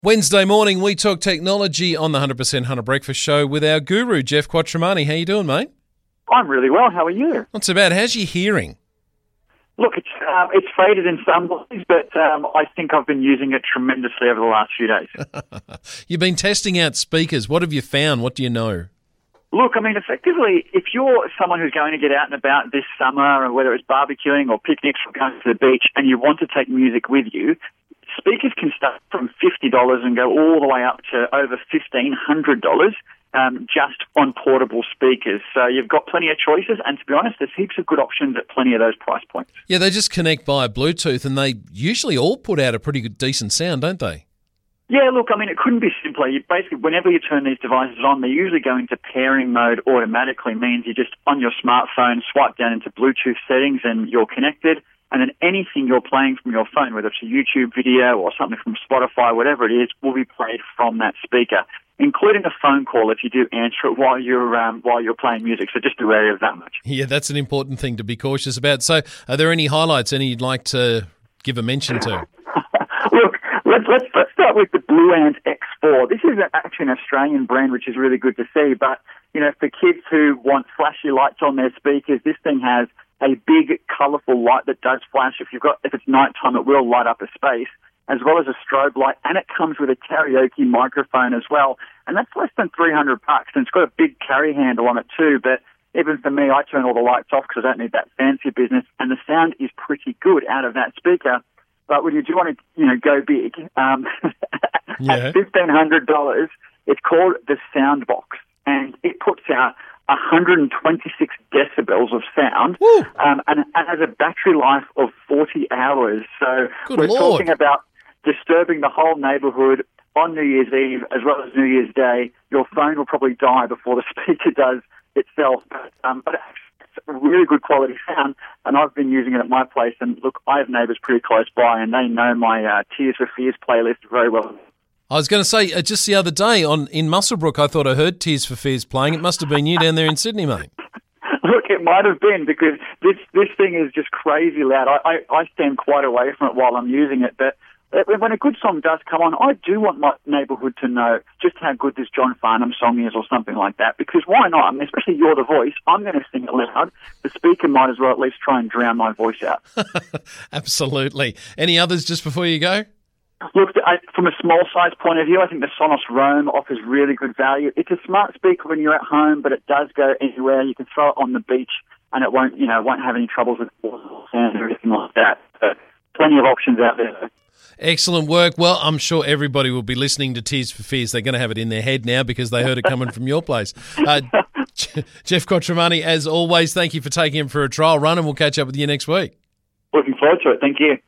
Wednesday morning, we talk technology on the 100% Hunter Breakfast Show with our guru, Jeff Quattromani. How you doing, mate? I'm really well. How are you? Not so bad. How's your hearing? Look, it's faded in some ways, but I think I've been using it tremendously over the last few days. You've been testing out speakers. What have you found? What do you know? Look, I mean, effectively, if you're someone who's going to get out and about this summer, and whether it's barbecuing or picnics or going to the beach, and you want to take music with you, speakers can start from $50 and go all the way up to over $1,500 just on portable speakers. So you've got plenty of choices, and to be honest, there's heaps of good options at plenty of those price points. Yeah, they just connect via Bluetooth, and they usually all put out a pretty good, decent sound, don't they? Yeah, look, I mean, it couldn't be simpler. You basically, whenever you turn these devices on, they usually go into pairing mode automatically. Means you just, on your smartphone, swipe down into Bluetooth settings and you're connected. And then anything you're playing from your phone, whether it's a YouTube video or something from Spotify, whatever it is, will be played from that speaker, including a phone call if you do answer it while you're playing music. So just be wary of that much. Yeah, that's an important thing to be cautious about. So are there any highlights, any you'd like to give a mention to? Look, let's start with the Blue Ant X4. This is actually an Australian brand, which is really good to see. But, you know, for kids who want flashy lights on their speakers, this thing has a big, colourful light that does flash. If it's nighttime, it will light up a space, as well as a strobe light, and it comes with a karaoke microphone as well. And that's less than $300, and it's got a big carry handle on it too. But even for me, I turn all the lights off because I don't need that fancy business, and the sound is pretty good out of that speaker. But when you do want to, go big, at $1,500, it's called the Soundbox, and it puts out 126 decibels of sound, and has a battery life of 40 hours. So we're talking about disturbing the whole neighbourhood on New Year's Eve as well as New Year's Day. Your phone will probably die before the speaker does itself, but it's a really good quality sound, and I've been using it at my place. And look, I have neighbours pretty close by, and they know my Tears for Fears playlist very well. I was going to say, just the other day in Muswellbrook, I thought I heard Tears for Fears playing. It must have been you down there in Sydney, mate. Look, it might have been, because this thing is just crazy loud. I stand quite away from it while I'm using it, but when a good song does come on, I do want my neighbourhood to know just how good this John Farnham song is or something like that, because why not? I mean, especially You're the Voice, I'm going to sing it loud. The speaker might as well at least try and drown my voice out. Absolutely. Any others just before you go? Look, from a small size point of view, I think the Sonos Roam offers really good value. It's a smart speaker when you're at home, but it does go anywhere. You can throw it on the beach, and it won't have any troubles with sound or anything like that. So plenty of options out there. Excellent work. Well, I'm sure everybody will be listening to Tears for Fears. They're going to have it in their head now because they heard it coming from your place. Jeff Quattromani, as always, thank you for taking him for a trial run, and we'll catch up with you next week. Looking forward to it. Thank you.